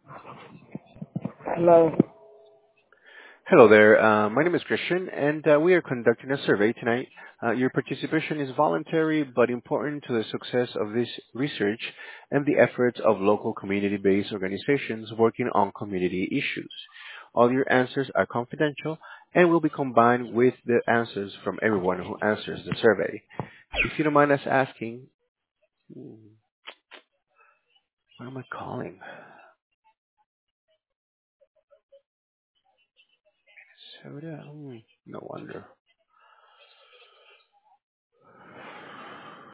Hello. Hello there. My name is Christian, and we are conducting a survey tonight. Your participation is voluntary but important to the success of this research and the efforts of local community-based organizations working on community issues. All your answers are confidential and will be combined with the answers from everyone who answers the survey. If you don't mind us asking, what am I calling? Soda? No wonder.